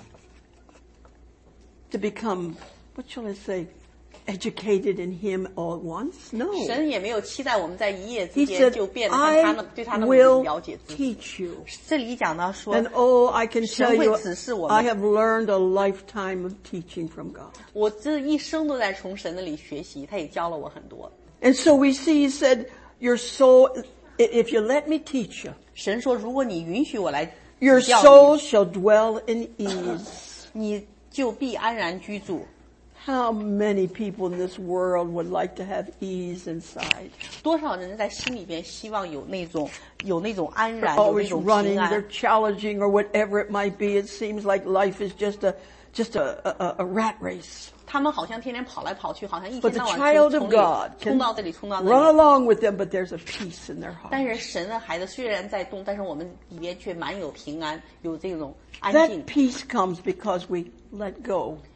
to become, what shall I say, educated in him all at once. No. 神也没有期待我们在一夜之 He 间 said, 就变得像他那 I 对他那么 will 了解知识。 teach you. 这里讲到说， And oh, I can tell 神会 you, 指示我们。 I have learned a lifetime of teaching from God. 我这一生都在从神那里学习，他也教了我很多。 And so we see, he said, your soul, if you let me teach you, 神说，如果你允许我来 your 指教 soul shall dwell in ease. 你，你就必安然居住。 How many people in this world would like to have ease inside? 多少人在心里边希望有那种有那种安 They're 然，有那 always 种 running, 平 they're 安。 challenging or whatever it might be. It seems like life is just a, just a, a, a rat race. 他们好像天天跑来跑去，好像一 But 天 the 到晚 child 从 of 从里 God 冲 can 到这里，冲到 run 那里。 along with them, but there's a peace in their 但 heart. 是神的孩子虽然在动，但是我们里边却满有平安，有这种安 That 静。 peace comes because we let go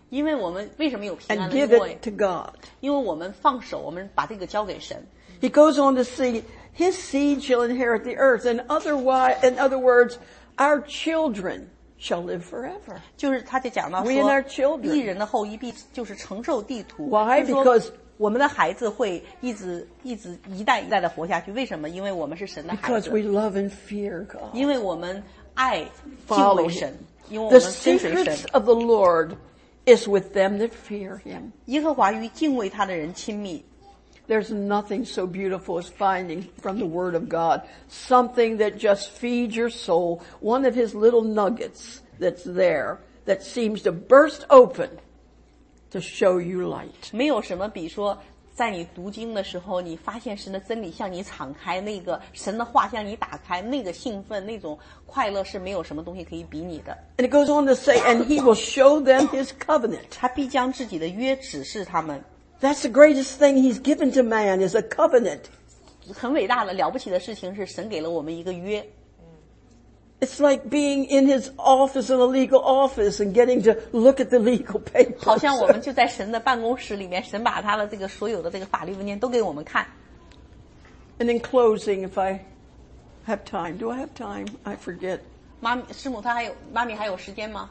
因为我们为什么有平安 and 呢？ give 因为 it to God. 因为我们放手，我们把这个交给神。 He goes on to say, his seed shall inherit the earth. And otherwise, in other words, our children shall live forever. 就是他就讲到 We and our 说， children. 义人的后裔必就是承受地土。 Why? 就是说 Because 我们的孩子会一直一直一代一代的活下去。为什么？因为我们是神的孩 Because 子， we love and fear God. 因为我们爱敬 Follow 畏 him. 神，因为我 The 们跟随神 secrets。of the Lord is with them that fear him. 耶和华与敬畏他的人亲密。 There's nothing so beautiful as finding from the Word of God something that just feeds your soul, one of his little nuggets that's there that seems to burst open to show you light. 没有什么比说，在你读经的时候，你发现神的真理向你敞开，那个神的话向你打开，那个兴奋，那种快乐是没有什么东西可以比拟的。 And it goes on to say, and he will show them his covenant. 他必将自己的约指示他们。 That's the greatest thing he's given to man is a covenant. 很伟大的了不起的事情是神给了我们一个约。 It's like being in his office, in a legal office, and getting to look at the legal papers. 好像我们就在神的办公室里面，神把他的这个所有的这个法律文件都给我们看。 And in closing, if I have time, do I have time? I forget. 妈咪，师母，她还有妈咪还有时间吗？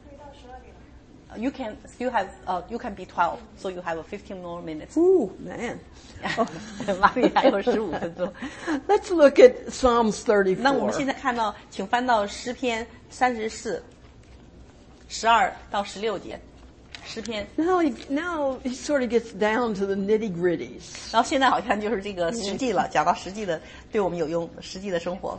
You can still have, uh, you can be twelve, so you have fifteen more minutes. Ooh, man. 妈咪还有十五分钟。 Let's look at Psalms 那我们现 thirty-four. 在看到，请翻到诗篇三十四，十二到十六节，诗篇。 Now he, now he sort of gets down to the nitty-gritties. 然后现在好像就是这个实际了，讲到实际的，对我们有用，实际的生活。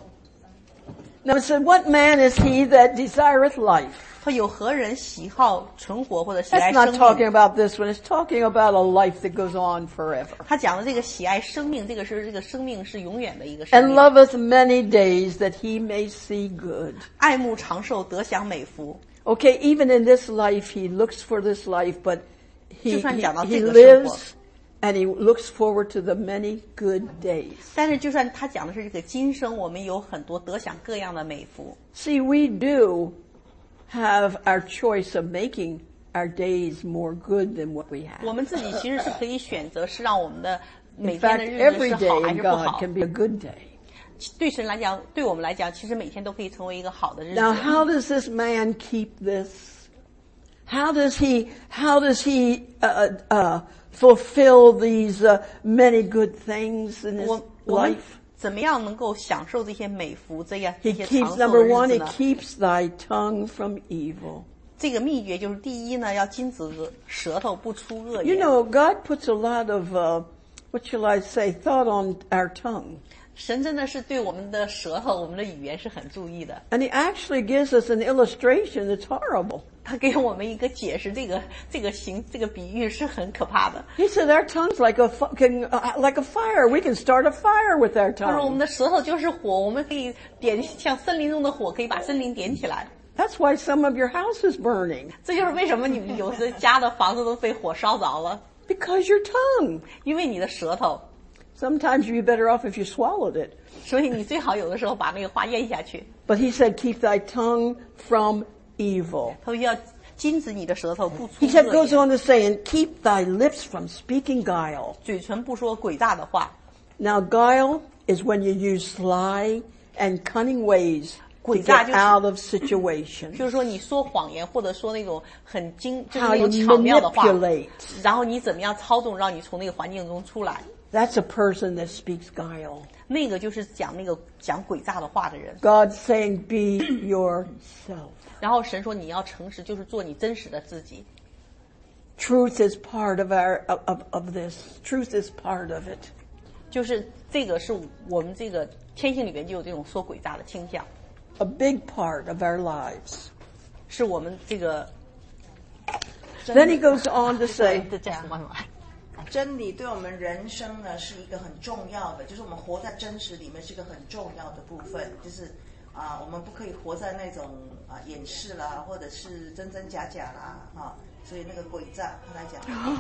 Now it said, what man is he that desireth life? 他有何人喜好存活或者喜爱 That's 生 not talking 命？ about this one. It's talking about a life that goes on forever. 他讲的这个喜爱生命，这个是这个生命是永远的一个生 And 命。 loveth many days that he may see good. 爱慕长寿，得享美福。 Okay, even in this life, he looks for this life, but he, 就算 he, 讲到 he 这个生活。 lives and he looks forward to the many good days. 但是就算他讲的是这个今生，我们有很多得享各样的美福。 See, we do have our choice of making our days more good than what we have. 我们自己其实是可以选择，是让我们的 In 每天 fact, 的日子 every 是 day 好还 in 是不 God 好。 can be a good day. 对神来讲，对我们来讲，其实每天都可以成为一个好的日子。 Now, how does this man keep this? How does he, how does he, uh, uh, fulfill these, uh, many good things in his 我我们 life? 怎么样能够享受这些美福，这样这 He 些 keeps, 长寿的 number 日 one, 子 he 呢？ keeps thy tongue from evil. 这个秘诀就是第一呢，要禁止舌头不出恶 You 言。 know, God puts a lot of, uh, what shall I say, thought on our tongue. 神真的是对我们的舌头、我们的语言是很注意的。 And he actually gives us an illustration that's horrible. 他给我们一个解释，这个这个形这个比喻是很可怕的。 He said our tongue's like a, fu- can, uh, like a fire. We can start a fire with our 他说我们 tongue. 的舌头就是火，我们可以点像森林中的火，可以把森林点起来。 That's why some of your house is burning. 这就是为什么你们有的家的房子都被火烧着了， Because your tongue. 因为你的舌头。 Sometimes you'd be better off if you swallowed it. 所以你最好有的时候把那个话咽下去。 But he said, keep thy tongue from evil. 他说要禁止你的舌头不出 He said, 恶 goes 言， on to say, and keep thy lips from speaking guile. 嘴唇不说诡诈的话。 Now, guile is when you use sly and cunning ways to 诡诈 get 就是 out of situations. 就是说你说谎言，或者说那种很精，就是 How 那 you 种巧妙的话， manipulate. 然后你怎么样操纵，让你从那个环境中出来。 That's a person that speaks guile. 那个就是讲那个讲诡诈的话的人。 God's saying, be yourself. 然后神说你要诚实，就是做你真实的自己。 Truth is part of our of, of, of this. Truth is part of it. 就是这个是我们这个天性里面就有这种说诡诈的倾向， A big part of our lives. 是我们这个。 Then he goes on to say, 这这样慢慢。 真理对我们人生呢是一个很重要的，就是我们活在真实里面是一个很重要的部分，就是啊、我们不可以活在那种啊、掩饰啦，或者是真真假假啦，哈、所以那个诡诈，他来讲。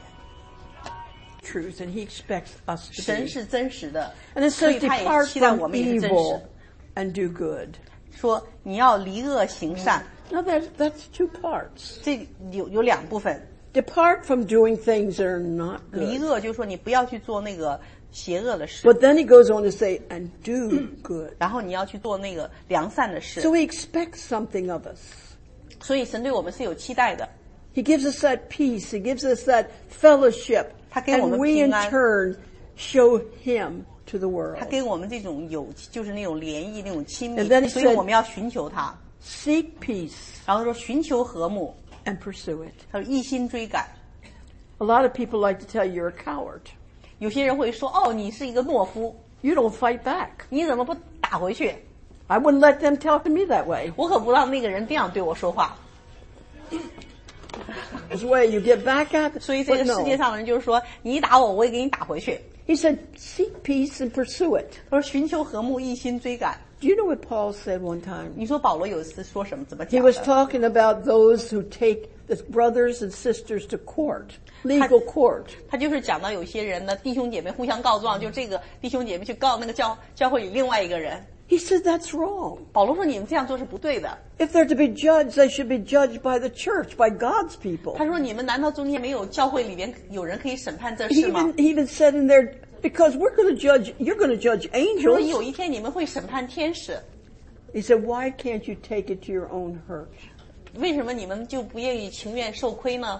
truth, and he expects us to 神 be. 是真实的， And it 所 says, 以他也 depart 期待我 from 们也是真实 evil。and do good. 说你要离恶行善， Now that's, that's two parts. 这有有两部分。 Depart from doing things that are not 离 good. 恶就是说你不要去做那个邪恶的事， But then he goes on to say, and do good. 然后你要去做那个良善的事。 So he expects something of us. 所以神对我们是有期待的。 He gives us that peace. He gives us that fellowship. 他给我们 And we in 平安。 turn show him to the world. 他给我们这种有就是那种涟漪那种亲 And then 密， he 所以 said- 我们要寻求他。 Seek peace 然后说寻求和睦， and pursue it. 他说一心追赶。 A lot of people like to tell you you're a coward. 有些人会说哦，你是一个懦夫， You don't fight back. 你怎么不打回去？ I wouldn't let them talk to me that way. 我可不让那个人这样对我说话。 This way you get back at them. 所以这 But 个世界 no. 上的人就是说，你一打我，我也给你打回去。 He said, seek peace and pursue it. 他说寻求和睦，一心追赶。 Do you know what Paul said one time? 你说保罗有一次说什么？怎么 He 讲 was 的？ talking about those who take the brothers and sisters to court, legal court. 他就是讲到有些人呢，弟兄姐妹互相告状，就这个弟兄姐妹去告那个教教会里另外一个人。 He said that's wrong. 保罗说你们这样做是不对的。 If they're to be judged, they should be judged by the church, by God's people. 他说你们难道中间没有教会里边有人可以审判这 He 事吗 even, he even said in there, because we're going to judge, you're going to judge 他说 angels. 有一天你们会审判天使， He said, why can't you take it to your own hurt? 为什么你们就不愿意情愿受亏呢？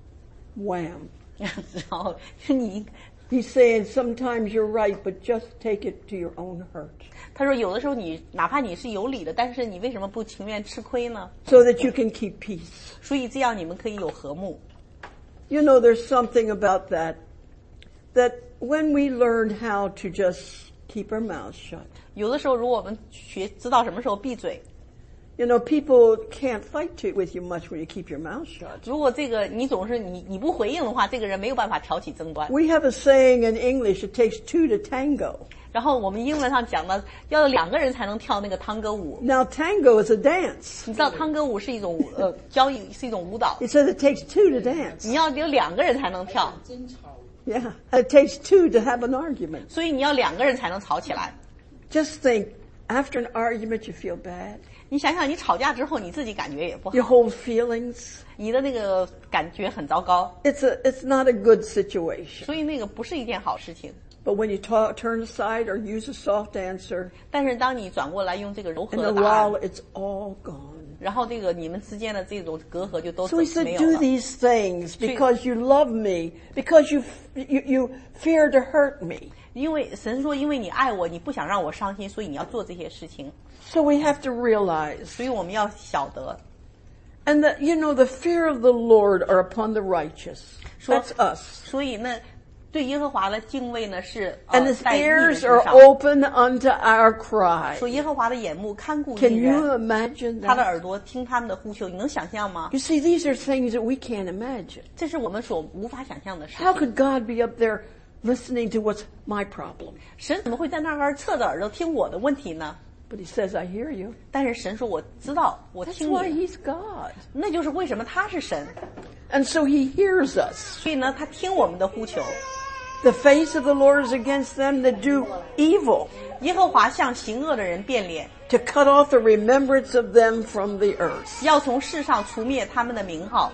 Wham. 然后你 He's saying sometimes you're right, but just take it to your own hurt. 他说有的时候你哪怕你是有理的，但是你为什么不情愿吃亏呢？ So that you can keep peace. 所以这样你们可以有和睦。 You know, there's something about that, that when we learn how to just keep our mouths shut, 有的时候如果我们学知道什么时候闭嘴， you know, people can't fight to, with you much when you keep your mouth shut. 如果这个你总是你你不回应的话，这个人没有办法挑起争端。 We have a saying in English, it takes two to tango. 然后我们英文上讲的，要有两个人才能跳那个探戈舞。 Now, tango is a dance. 你知道探戈舞是一种呃交易，是一种舞蹈， He says it takes two to dance. 你要有两个人才能跳， Yeah. It takes two to have an argument. 所以你要两个人才能吵起来。 Just think, after an argument, you feel bad. 你想想，你吵架之后，你自己感觉也不好， You hold feelings. 你的那个感觉很糟糕， It's a, it's not a good situation. 所以那个不是一件好事情。 But when you talk, turn aside or use a soft answer, 但是当你转过来用这个柔和 in 的 a 答案， while, it's all gone. 然后这个你们之间的这种隔阂就都 So he said, 没有 do 了。 these things because you love me, because you, you, you fear to hurt me. 因为神说，因为你爱我，你不想让我伤心，所以你要做这些事情。 So we have to realize, 所以我们要晓得， and that, you know, the fear of the Lord are upon the righteous. That's us. 所以呢，对耶和华的敬畏呢是 And 呃 his 在义人 ears 身 are 上。 open unto our cry. 说耶和华的眼目看顾义 Can you 人， imagine 他的 that? 耳朵听他们的呼求，你能想象吗？ You see, these are things that we can't imagine. 这是我们所无法想象的事 How 情。 could God be up there listening to what's my problem? 神怎么会在那儿侧着耳朵听我的问题呢？ But he says, I hear you. 但是神说我知道，我 That's 听 why 你， he's God. 那就是为什么他是神。 And so he hears us. 所以呢，他听我们的呼求。 The face of the Lord is against them that do evil, 耶和华向行恶的人变脸， to cut off the remembrance of them from the earth. 要从世上除灭他们的名号。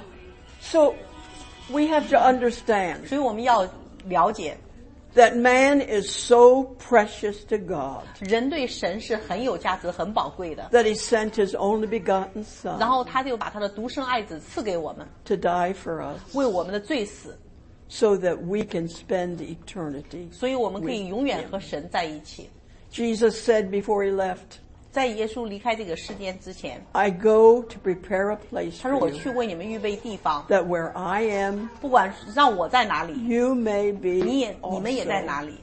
So we have to understand 所以我们要了解， that man is so precious to God 人对神是很有价值、很宝贵的。 that he sent his only begotten 然 son 后他就把他的独生爱子赐给我们， to die for us 为我们的罪死， so that we can spend eternity. 所以我们可以永远和神在一起。 Jesus said before he left, 在耶稣离开这个世间之前， I go to prepare a place 他说 for 我 you, 去为你们预备地方， that where I am, 不管让我在哪里， you may 你 be 也你们也在 also. 哪里。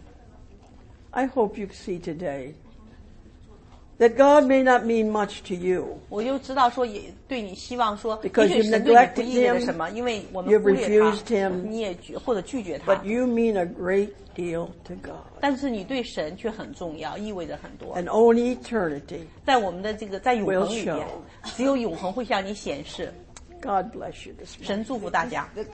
I hope you see today that God may not mean much to you. 我就知道说也对你希望说， Because 也许 you've 神对你不 neglected 意味着 him, 什么，因为我们 you've 忽略 refused 他， him, 你也拒或者拒绝他 but，you mean a great deal to God. 但是你对神却很重要，意味着很多。 And only eternity 在我们的这个在永恒里 will 边，只有永恒会向你显示。 God bless you this morning. 神祝福大家。